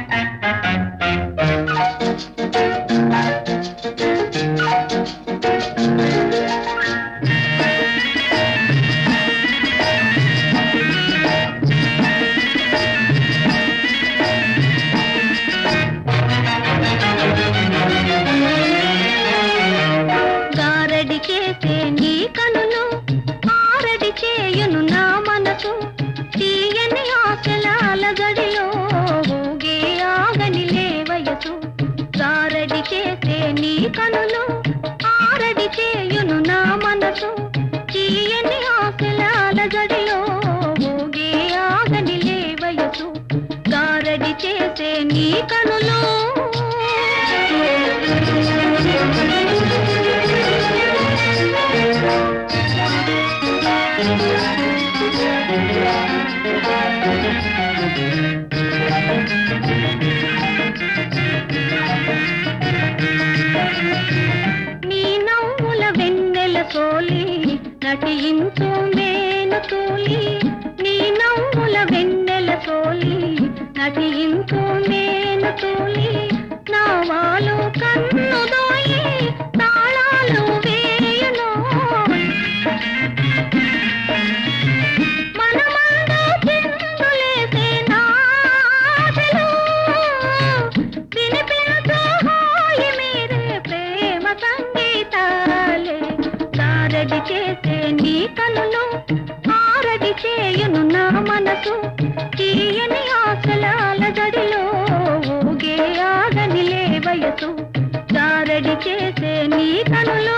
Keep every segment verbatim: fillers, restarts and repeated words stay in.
చేసే నీ కనులు ఆరడి చేయును నా మనసు తీయని ఆశల అలజడిలో ఊగే ఆగని లేవయసు గారడి చేసే నీ కనులు ఆరడి చేయును నా మనసు తీయని ఆశల అలజడిలో ఊగే ఆగని లేవయసు గారడి చేసే నీ కనులు నీ నవ్వుల వెన్నెల సోలి నటించు మేను తూలి నీ నవ్వుల వెన్నెల సోలి నటించు మేను తూలి నావాలు కన్ను దోయి తాళాలు వేయును మనమందు చిందులేసే నాశలు వినిపించు హాయి మీరే ప్రేమ సంగీతాలే గారడి చేసే నీ కనులు ఆరడి చేయును నా మనసు తీయని ఆశల అలజడిలో ఊగే ఆగని లేవయసు గారడి చేసే నీ కనులు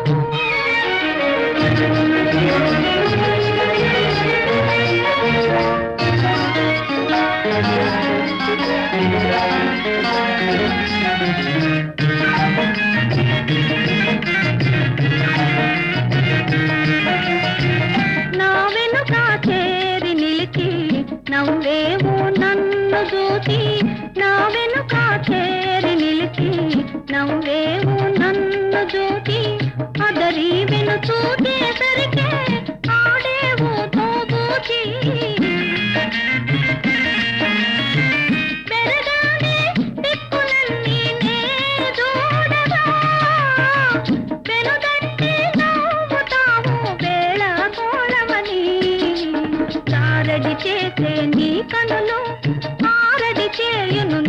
నా వెనుక చేరి నిలిచి నవ్వేవు నన్ను చూసి నా వెనుక చేరి నిలిచి నవ్వేవు నన్ను చూసి అదరి వెను చూసేసరికే ఆడేవు తోబూచి పెరగానే దిక్కులన్నీ నే చూడగా వెనుదండి నవ్వుతావు వేళ కోళమని గారడి చేసే నీ కనులు ఆరడి చేయును